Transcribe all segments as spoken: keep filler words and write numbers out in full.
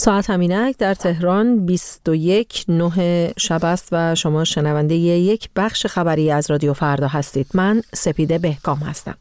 ساعت همینک در تهران بیست و یک نه شب است و شما شنونده یک بخش خبری از رادیو فردا هستید. من سپیده بهکام هستم.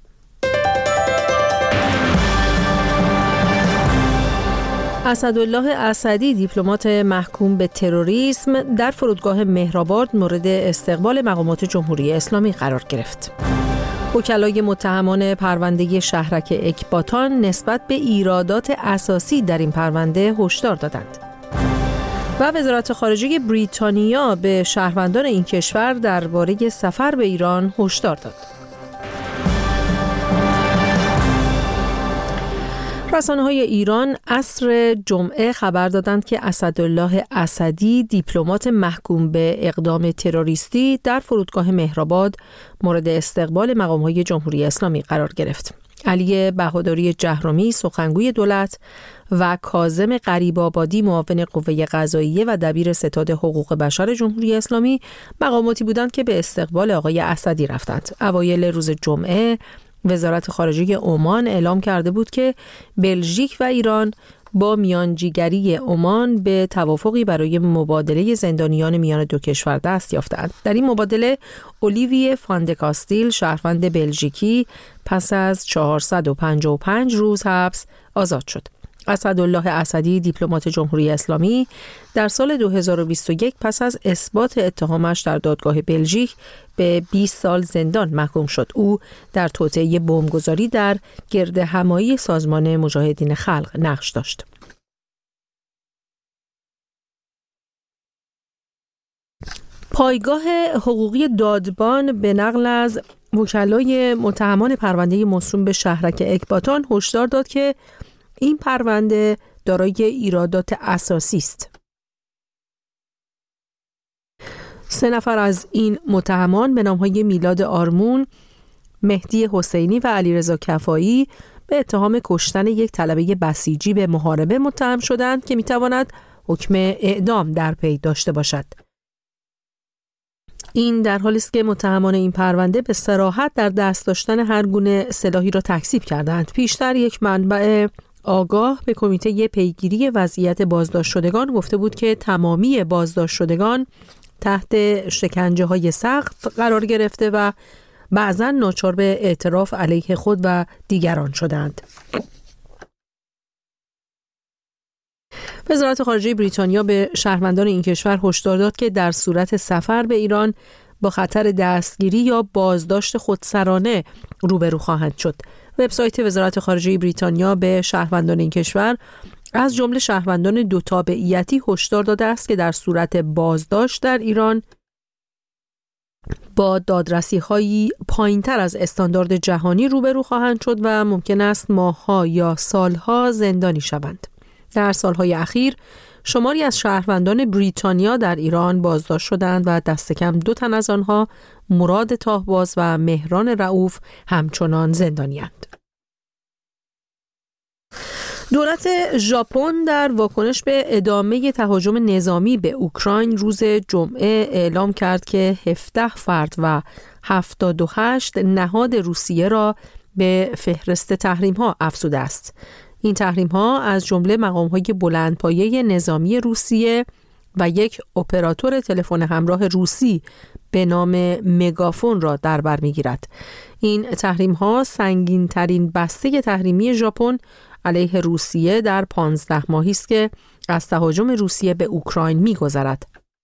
اسدالله اسدی، دیپلمات محکوم به تروریسم، در فرودگاه مهرآباد مورد استقبال مقامات جمهوری اسلامی قرار گرفت. وکلای متهمان پرونده شهرک اکباتان نسبت به ایرادات اساسی در این پرونده هشدار دادند. و وزارت خارجه بریتانیا به شهروندان این کشور درباره سفر به ایران هشدار داد. رسانه‌های ایران عصر جمعه خبر دادند که اسدالله اسدی، دیپلمات محکوم به اقدام تروریستی، در فرودگاه مهرآباد مورد استقبال مقام‌های جمهوری اسلامی قرار گرفت. علی بهادری جهرمی، سخنگوی دولت، و کاظم غریب‌آبادی، معاون قوه قضاییه و دبیر ستاد حقوق بشر جمهوری اسلامی، مقاماتی بودند که به استقبال آقای اسدی رفتند. اوایل روز جمعه وزارت خارجه عمان اعلام کرده بود که بلژیک و ایران با میانجیگری عمان به توافقی برای مبادله زندانیان میان دو کشور دست یافتند. در این مبادله اولیویه فاندکاستیل، شهروند بلژیکی، پس از چهارصد و پنجاه و پنج روز حبس آزاد شد. اسدالله اسدی، دیپلمات جمهوری اسلامی، در سال دو هزار و بیست و یک پس از اثبات اتهامش در دادگاه بلژیک به بیست سال زندان محکوم شد. او در توطئه بمبگذاری در گردهمایی سازمان مجاهدین خلق نقش داشت. پایگاه حقوقی دادبان به نقل از وکلای متهمان پرونده موسوم به شهرک اکباتان هشدار داد که این پرونده دارای ایرادات اساسی است. سه نفر از این متهمان به نام‌های میلاد آرمون، مهدی حسینی و علیرضا کفایی به اتهام کشتن یک طلبه بسیجی به محاربه متهم شدند که میتواند حکم اعدام در پی داشته باشد. این در حالی است که متهمان این پرونده به صراحت در دست داشتن هر گونه سلاحی را تکذیب کردند. پیشتر یک منبع آگاه به کمیته پیگیری وضعیت بازداشت شدگان گفته بود که تمامی بازداشت شدگان تحت شکنجه های سخت قرار گرفته و بعضاً ناچار به اعتراف علیه خود و دیگران شدند. وزارت خارجه بریتانیا به شهروندان این کشور هشدار داد که در صورت سفر به ایران با خطر دستگیری یا بازداشت خودسرانه روبرو خواهند شد. وبسایت وزارت خارجه بریتانیا به شهروندان این کشور از جمله شهروندان دو تابعیتی هشدار داده است که در صورت بازداشت در ایران با دادرسی‌هایی پایین‌تر از استاندارد جهانی روبرو خواهند شد و ممکن است ماه‌ها یا سال‌ها زندانی شوند. در سال‌های اخیر شماری از شهروندان بریتانیا در ایران بازداشت شدند و دست کم دو تن از آنها، مراد تاهباز و مهران رؤوف، همچنان زندانی‌اند. دولت ژاپن در واکنش به ادامه تهاجم نظامی به اوکراین روز جمعه اعلام کرد که هفده فرد و هفتاد و هشت نهاد روسیه را به فهرست تحریم‌ها افزوده است. این تحریم‌ها از جمله مقام‌های بلندپایه نظامی روسیه و یک اپراتور تلفن همراه روسی به نام مگافون را در بر می‌گیرد. این تحریم‌ها سنگین‌ترین بسته تحریمی ژاپن علیه روسیه در پانزده ماهی است که از تهاجم روسیه به اوکراین می‌گذرد.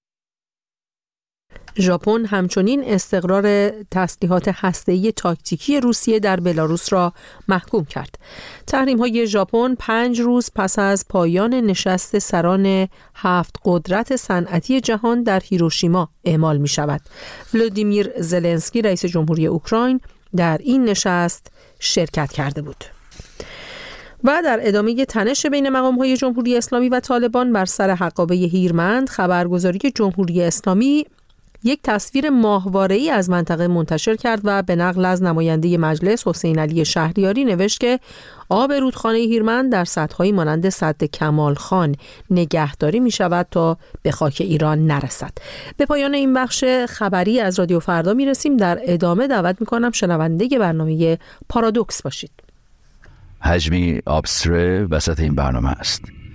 ژاپن همچنین استقرار تسلیحات هسته‌ای تاکتیکی روسیه در بلاروس را محکوم کرد. تحریم‌های ژاپن پنج روز پس از پایان نشست سران هفت قدرت صنعتی جهان در هیروشیما اعمال می‌شود. ولودیمیر زلنسکی، رئیس جمهوری اوکراین، در این نشست شرکت کرده بود. و در ادامه تنش بین مقام‌های جمهوری اسلامی و طالبان بر سر حقابه هیرمند، خبرگزاری جمهوری اسلامی یک تصویر ماهواره‌ای از منطقه منتشر کرد و به نقل از نماینده مجلس حسین علی شهریاری نوشت که آب رودخانه هیرمند در سدهای مانند سد کمال خان نگهداری می شود تا به خاک ایران نرسد. به پایان این بخش خبری از رادیو فردا می رسیم. در ادامه دعوت می کنم شنونده برنامه پارادوکس باشید. حجمی آبستره وسط این برنامه است.